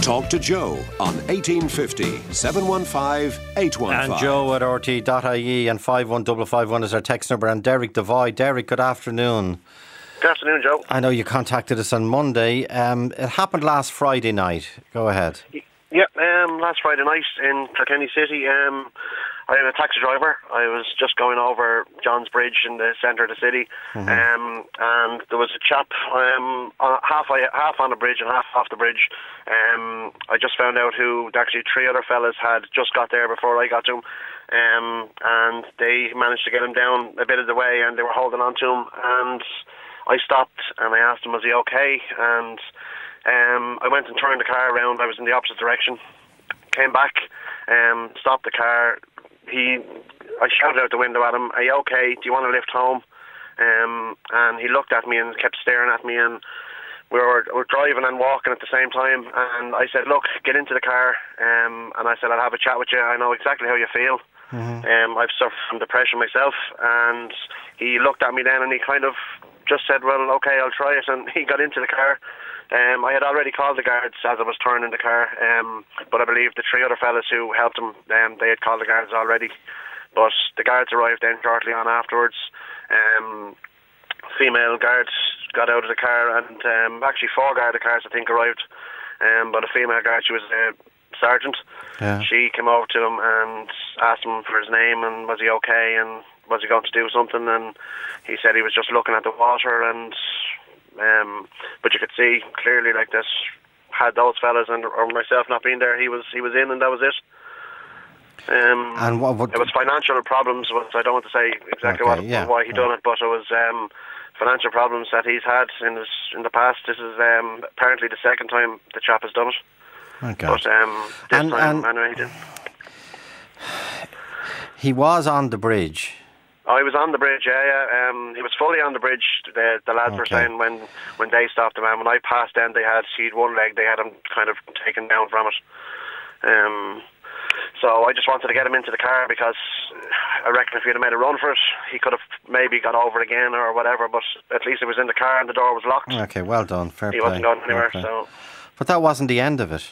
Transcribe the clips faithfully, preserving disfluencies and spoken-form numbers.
Talk to Joe on eighteen fifty, seven one five, eight one five. And Joe at r t dot i e and five one five five one is our text number. And Derek Devoy. Derek, good afternoon. Good afternoon, Joe. I know you contacted us on Monday. Um, it happened last Friday night. Go ahead. Yeah, um, last Friday night in Kilkenny City. Um, I am a taxi driver. I was just going over John's Bridge in the centre of the city, mm-hmm. um, and there was a chap um, on, half half on the bridge and half off the bridge. Um, I just found out who actually three other fellas had just got there before I got to him, um, and they managed to get him down a bit of the way, and they were holding on to him. And I stopped and I asked him, was he okay? And um, I went and turned the car around. I was in the opposite direction. Came back, um, stopped the car. He, I shouted out the window at him, are you okay? Do you want to lift home? Um, and he looked at me and kept staring at me, and we were, we were driving and walking at the same time. And I said, look, get into the car. Um, and I said, I'll have a chat with you. I know exactly how you feel. Mm-hmm. Um, I've suffered from depression myself. And he looked at me then and he kind of just said, well, okay, I'll try it. And he got into the car. Um, I had already called the guards as I was turning the car, um, but I believe the three other fellas who helped him, um, they had called the guards already. But the guards arrived then shortly on afterwards. Um, female guards got out of the car, and um, actually four guard cars I think arrived. Um, but a female guard, she was a sergeant. Yeah. She came over to him and asked him for his name and was he okay and was he going to do something, and he said he was just looking at the water. And Um, but you could see clearly, like this, had those fellas and or myself not been there, he was he was in, and that was it. Um, and what would it was financial problems. Which I don't want to say exactly okay, what yeah, why he yeah. done it, but it was um, financial problems that he's had in his in the past. This is um, apparently the second time the chap has done it. Okay. But um, this and, time, and anyway, he did. He was on the bridge. Oh, he was on the bridge, yeah, yeah. Um, he was fully on the bridge, the, the lads okay. were saying, when, when they stopped him. And when I passed them, they had, he'd one leg, they had him kind of taken down from it. Um, so I just wanted to get him into the car, because I reckon if he'd have made a run for it, he could have maybe got over again or whatever, but at least he was in the car and the door was locked. Okay, well done, fair he play. He wasn't going anywhere, so... But that wasn't the end of it.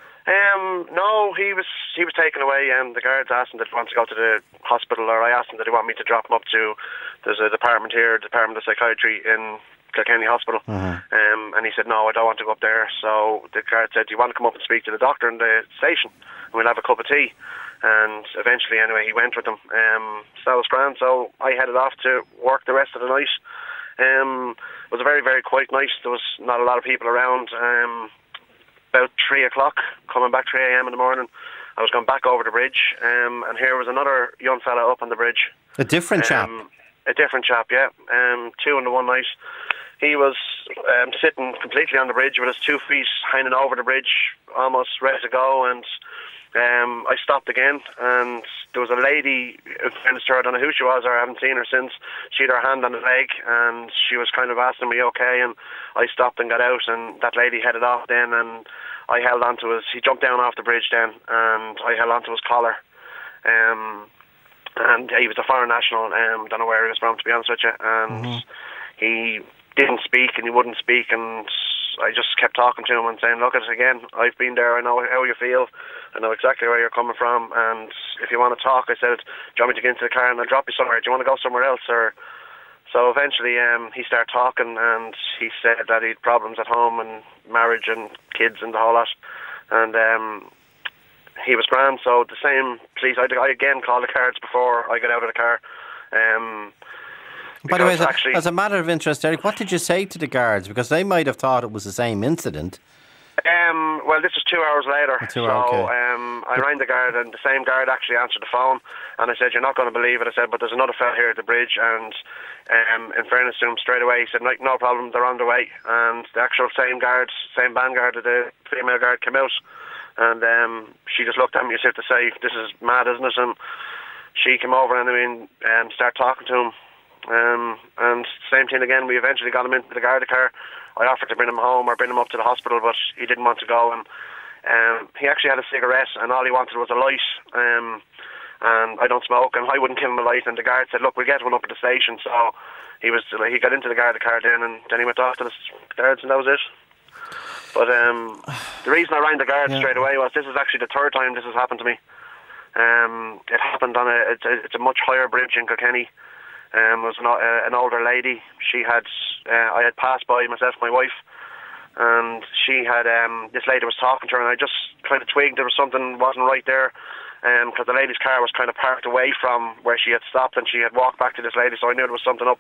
Um, no, he was he was taken away, and the guards asked him did he want to go to the hospital, or I asked him did he want me to drop him up to, there's a department here, Department of Psychiatry in Kilkenny Hospital, mm-hmm. um, and he said no, I don't want to go up there. So the guard said, do you want to come up and speak to the doctor in the station, and we'll have a cup of tea. And eventually, anyway, he went with them. Um, so that was grand. So I headed off to work the rest of the night. Um, it was a very, very quiet night. There was not a lot of people around. Um, about three o'clock, coming back three a.m. in the morning, I was going back over the bridge, um, and here was another young fella up on the bridge. A different um, chap? A different chap, yeah. Um, two in the one night. He was um, sitting completely on the bridge with his two feet hanging over the bridge, almost ready to go, and um, I stopped again, and there was a lady, in fairness to her, I don't know who she was, or I haven't seen her since. She had her hand on his leg, and she was kind of asking me, okay, and I stopped and got out, and that lady headed off then, and I held onto his, he jumped down off the bridge then, and I held onto his collar. Um, and he was a foreign national, um, don't know where he was from, to be honest with you, and mm-hmm. he didn't speak, and he wouldn't speak, and I just kept talking to him and saying, look at it again, I've been there, I know how you feel, I know exactly where you're coming from, and if you want to talk, I said, do you want me to get into the car and I'll drop you somewhere, do you want to go somewhere else? Or so eventually um, he started talking, and he said that he had problems at home and marriage and kids and the whole lot, and um, he was grand. So the same police, I, I again called the guards before I got out of the car. Um, By the way, as a, actually, as a matter of interest, Eric, what did you say to the guards? Because they might have thought it was the same incident. Um, well, this was two hours later. Two so hours, okay. um, I rang the guard, and the same guard actually answered the phone. And I said, "You're not going to believe it." I said, "But there's another fella here at the bridge." And um, in fairness to him, straight away he said, "No, no problem. They're on the way." And the actual same guard, same band guard, the female guard, came out, and um, she just looked at me as if to say, "This is mad, isn't it?" And she came over and I mean, um, started talking to him. Um, and same thing again, we eventually got him into the guard car. I offered to bring him home or bring him up to the hospital, but he didn't want to go, and um, he actually had a cigarette, and all he wanted was a light, um, and I don't smoke, and I wouldn't give him a light, and the guard said, "Look, we'll get one up at the station." So he was he got into the guard car then, and then he went off to the guards, and that was it. But um, the reason I rang the guards yeah. straight away was this is actually the third time this has happened to me. Um, it happened on a it's, a it's a much higher bridge in Kilkenny. Um, it was an, uh, an older lady. She had uh, I had passed by myself, and my wife, and she had um, this lady was talking to her, and I just kind of twigged there was something wasn't right there, because um, the lady's car was kind of parked away from where she had stopped, and she had walked back to this lady, so I knew there was something up.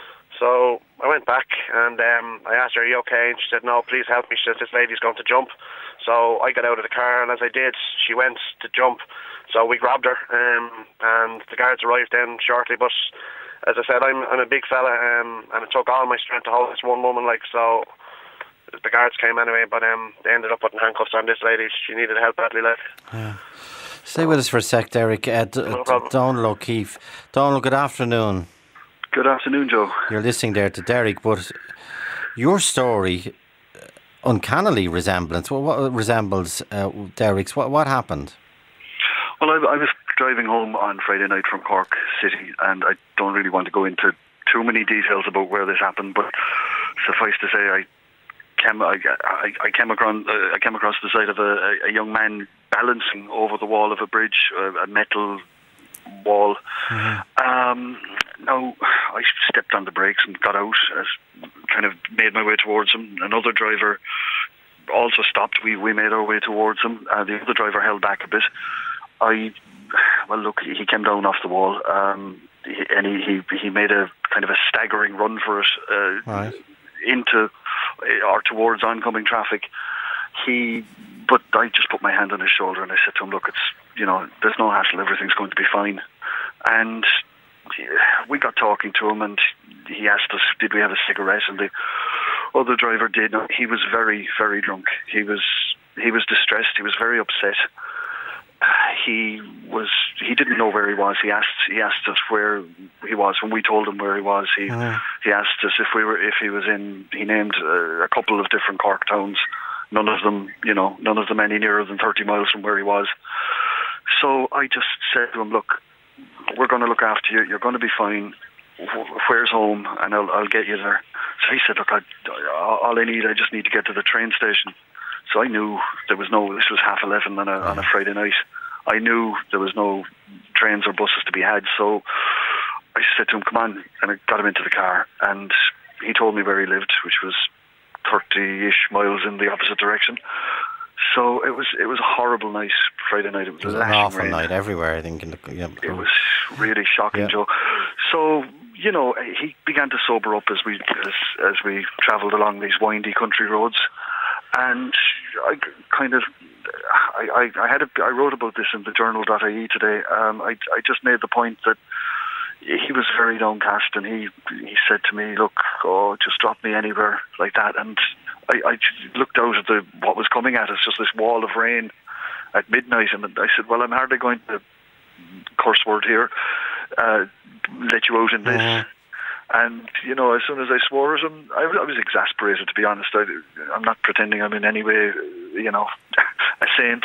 So I went back and um, I asked her, "Are you okay?" And she said, "No, please help me." She said, "This lady's going to jump." So I got out of the car, and as I did, she went to jump. So we grabbed her, um, and the guards arrived then shortly. But as I said, I'm, I'm a big fella, um, and it took all my strength to hold this one woman. Like so, the guards came anyway, but um, they ended up putting handcuffs on this lady. She needed help badly, like. Yeah. Stay with us for a sec, Derek. Uh, D- no D- Donald O'Keefe. Donald, good afternoon. Good afternoon, Joe. You're listening there to Derek, but your story uncannily resemblance. What, what resembles uh, Derek's? What what happened? Well, I, I was driving home on Friday night from Cork City, and I don't really want to go into too many details about where this happened, but suffice to say, I came I, I, I came across uh, I came across the sight of a, a young man balancing over the wall of a bridge, a, a metal wall. Mm-hmm. Um, now, I stepped on the brakes and got out, as kind of made my way towards him. Another driver also stopped. We we made our way towards him. Uh, the other driver held back a bit. I, well, look, he came down off the wall, um, he, and he, he he made a kind of a staggering run for it uh, right. into or towards oncoming traffic. He, but I just put my hand on his shoulder and I said to him, "Look, it's you know, there's no hassle. Everything's going to be fine." And we got talking to him, and he asked us, "Did we have a cigarette?" And the other driver did. He was very, very drunk. He was he was distressed. He was very upset. He was. He didn't know where he was. He asked. He asked us where he was when we told him where he was. He uh-huh. he asked us if we were if he was in. He named a, a couple of different Cork towns. None of them, you know, none of them any nearer than thirty miles from where he was. So I just said to him, "Look, we're going to look after you. You're going to be fine. Where's home? And I'll I'll get you there." So he said, "Look, I, all I need, I just need to get to the train station." So I knew there was no. This was half eleven on a on a Friday night. I knew there was no trains or buses to be had. So I said to him, "Come on," and I got him into the car, and he told me where he lived, which was thirty-ish miles in the opposite direction. So it was it was a horrible night, Friday night. It was, it was an awful rain. night everywhere, I think. In the, yeah. It was really shocking, yeah. Joe. So, you know, he began to sober up as we as, as we travelled along these windy country roads. And I kind of, I, I, I had a, I wrote about this in the journal dot I E today. Um, I, I just made the point that he was very downcast, and he he said to me, "Look, oh, just drop me anywhere like that." And I, I looked out at the what was coming at us, just this wall of rain at midnight, and I said, "Well, I'm hardly going to, curse word here, uh, let you out in this." Mm. And, you know, as soon as I swore at him, I, I was exasperated, to be honest. I, I'm not pretending I'm in any way, you know, a saint.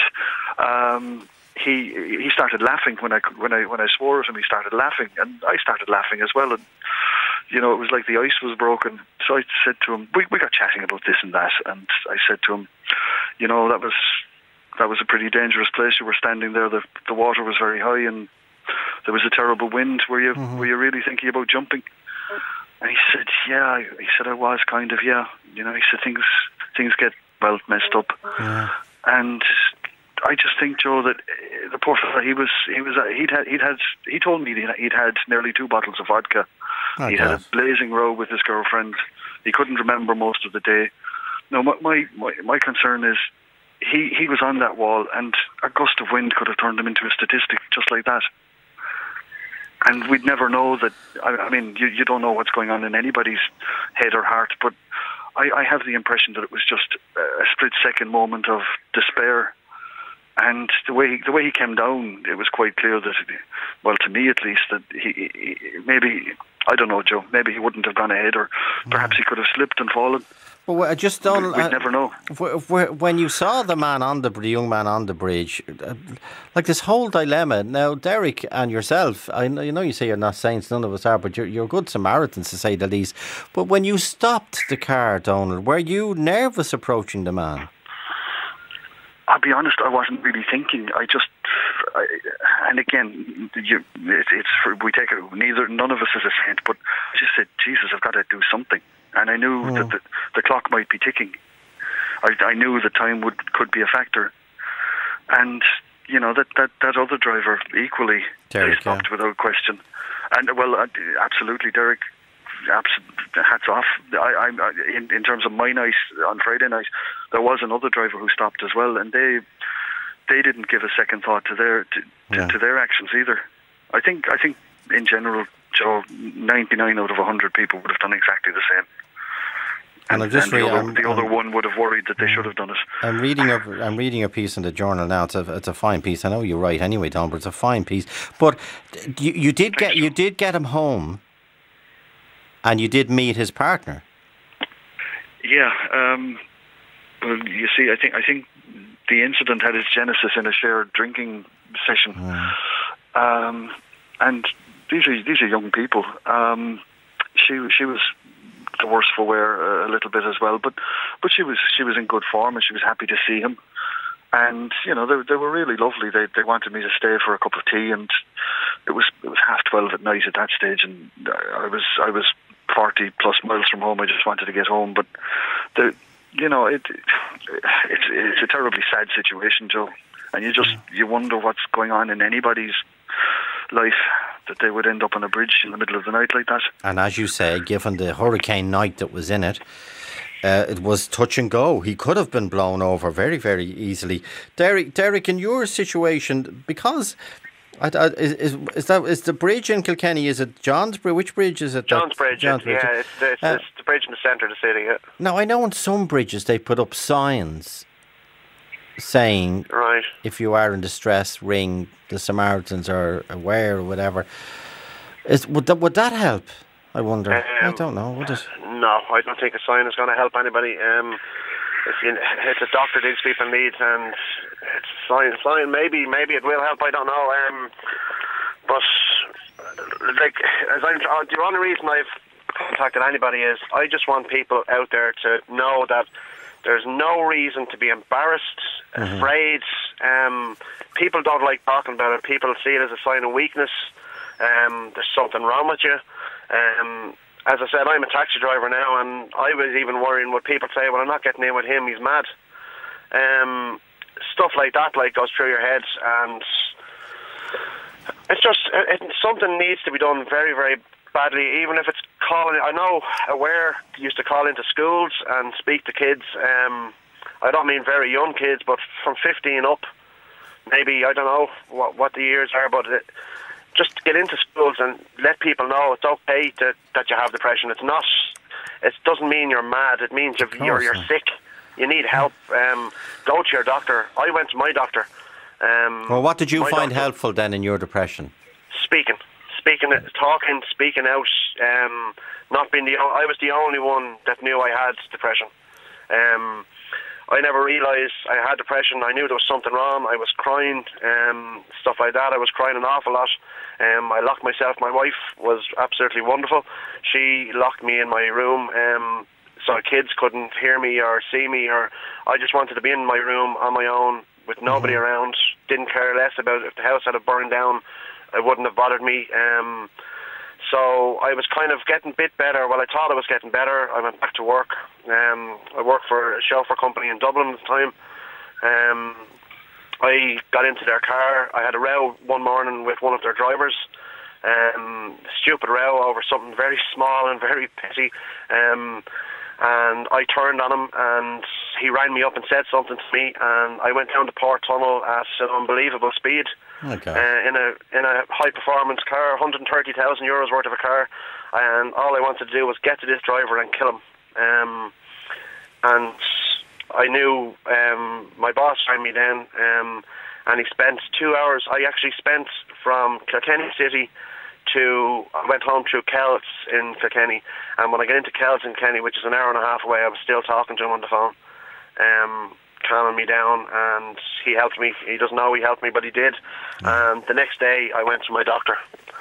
Um, he he started laughing when I when I when I swore at him. He started laughing, and I started laughing as well. And you know, it was like the ice was broken. So I said to him, we we got chatting about this and that, and I said to him, you know, that was that was a pretty dangerous place. You were standing there. The the water was very high, and there was a terrible wind. Were you mm-hmm. were you really thinking about jumping? And he said, yeah. He said, I was kind of, yeah. You know, he said, things things get, well, messed up. Yeah. And I just think, Joe, that the poor fella, he was, he was, he'd had, he'd had, he told me he'd had nearly two bottles of vodka. Oh, he had a blazing row with his girlfriend. He couldn't remember most of the day. No, my, my, my, my concern is, he, he was on that wall, and a gust of wind could have turned him into a statistic, just like that. And we'd never know that. I, I mean, you, you don't know what's going on in anybody's head or heart, but I, I have the impression that it was just a split-second moment of despair. And the way he, the way he came down, it was quite clear that, well, to me at least, that he, he maybe, I don't know, Joe, maybe he wouldn't have gone ahead, or perhaps he could have slipped and fallen. Well, I just don't. We'd uh, never know. When you saw the man on the, the young man on the bridge, uh, like this whole dilemma. Now, Derek and yourself, I know you know you say you're not saints, none of us are, but you're you're good Samaritans to say the least. But when you stopped the car, Donald, were you nervous approaching the man? I'll be honest, I wasn't really thinking. I just, I, and again, you, it, it's we take it. Neither, none of us is a saint, but I just said, Jesus, I've got to do something. And I knew mm. that the, the clock might be ticking. I, I knew the time would could be a factor, and you know that, that, that other driver equally Derek, they stopped yeah. without question. And well, absolutely, Derek. Hats off. I, I, in, in terms of my night on Friday night, there was another driver who stopped as well, and they they didn't give a second thought to their to, yeah. to, to their actions either. I think I think in general, Joe, ninety-nine out of one hundred people would have done exactly the same. And, and, I'm just and the, re- other, I'm, the I'm, other one would have worried that they should have done it. I'm reading a, I'm reading a piece in the Journal now. It's a it's a fine piece. I know you're right anyway, Tom, but it's a fine piece. But you, you did get you did get him home. And you did meet his partner. Yeah. Um, well, you see, I think I think the incident had its genesis in a shared drinking session, mm. um, and these are these are young people. Um, she she was the worse for wear a little bit as well, but but she was she was in good form and she was happy to see him. And you know they they were really lovely. They they wanted me to stay for a cup of tea, and it was it was half twelve at night at that stage, and I was I was. forty plus miles from home. I just wanted to get home, but the, you know, it, it's it's a terribly sad situation, Joe. And you just you wonder what's going on in anybody's life that they would end up on a bridge in the middle of the night like that. And as you say, given the hurricane night that was in it, uh, it was touch and go. He could have been blown over very, very easily. Derek, Derek, in your situation, because. I, I, is, is is that is the bridge in Kilkenny? Is it John's Bridge? Which bridge is it? John's Bridge. John's Bridge. Yeah, it's the, it's, uh, it's the bridge in the centre of the city. Yeah. Now I know on some bridges they put up signs saying, right, if you are in distress, ring the Samaritans or aware or whatever. Is would that would that help? I wonder. Um, I don't know. Would it? No, I don't think a sign is going to help anybody. Um, If, you, if the doctor digs people in leads and it's fine, fine, maybe, maybe it will help. I don't know. Um, but like, as I'm, uh, the only reason I've contacted anybody is I just want people out there to know that there's no reason to be embarrassed, mm-hmm. afraid. Um, people don't like talking about it. People see it as a sign of weakness. Um, there's something wrong with you. Um, As I said, I'm a taxi driver now, and I was even worrying what people say, well, I'm not getting in with him, he's mad. Um, stuff like that like goes through your head, and it's just, it, something needs to be done very, very badly, even if it's calling, I know Aware used to call into schools and speak to kids, um, I don't mean very young kids, but from fifteen up, maybe, I don't know what, what the years are, but it, just get into schools and let people know it's okay to, that you have depression. It's not. It doesn't mean you're mad. It means you're you're, you're sick. You need help. Um, go to your doctor. I went to my doctor. Um, well, what did you find doctor, helpful then in your depression? Speaking, speaking, talking, speaking out. Um, not being the. I was the only one that knew I had depression. Um, I never realised I had depression. I knew there was something wrong. I was crying, um, stuff like that. I was crying an awful lot. Um, I locked myself. My wife was absolutely wonderful. She locked me in my room um, so kids couldn't hear me or see me. Or I just wanted to be in my room on my own with nobody mm-hmm. around. Didn't care less about if the house had burned down. It wouldn't have bothered me. Um, So I was kind of getting a bit better. Well, I thought I was getting better. I went back to work. Um, I worked for a chauffeur company in Dublin at the time. Um, I got into their car. I had a row one morning with one of their drivers. Um, stupid row over something very small and very petty. Um, and I turned on him, and he rang me up and said something to me. And I went down the Port Tunnel at an unbelievable speed. Okay. Uh, in a in a high performance car, one hundred thirty thousand euros worth of a car, and all I wanted to do was get to this driver and kill him. Um, and I knew um, my boss rang me then, um, and he spent two hours. I actually spent from Kilkenny City to I went home through Kells in Kilkenny, and when I got into Kells in Kilkenny, which is an hour and a half away, I was still talking to him on the phone. Um, calming me down, and he helped me. He doesn't know he helped me, but he did. And the next day I went to my doctor,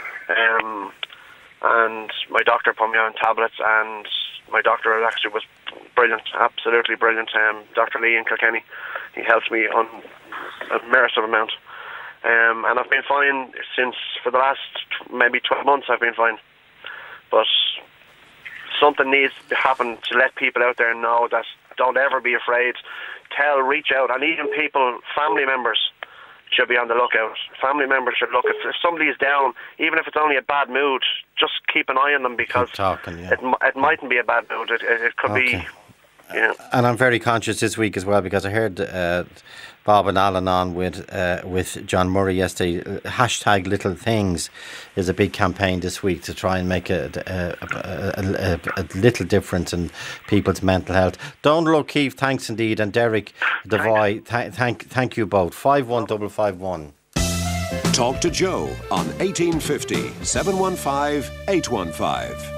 um, and my doctor put me on tablets, and my doctor actually was brilliant, absolutely brilliant. um, Doctor Lee in Kilkenny, he helps me on a massive amount. Um, and I've been fine since, for the last maybe twelve months I've been fine. But something needs to happen to let people out there know that don't ever be afraid. Tell, reach out, and even people, family members, should be on the lookout. Family members should look. If, if somebody is down, even if it's only a bad mood, just keep an eye on them, because talking, yeah. it, it mightn't be a bad mood. It, it, it could Okay. be... Yeah. And I'm very conscious this week as well, because I heard uh, Bob and Alan on with uh, with John Murray yesterday. Hashtag Little Things is a big campaign this week to try and make a, a, a, a, a little difference in people's mental health. Donald O'Keefe, thanks indeed, and Derek Devoy, th- thank thank you both. five one five five one. Talk to Joe on eighteen fifty, seven one five, eight one five.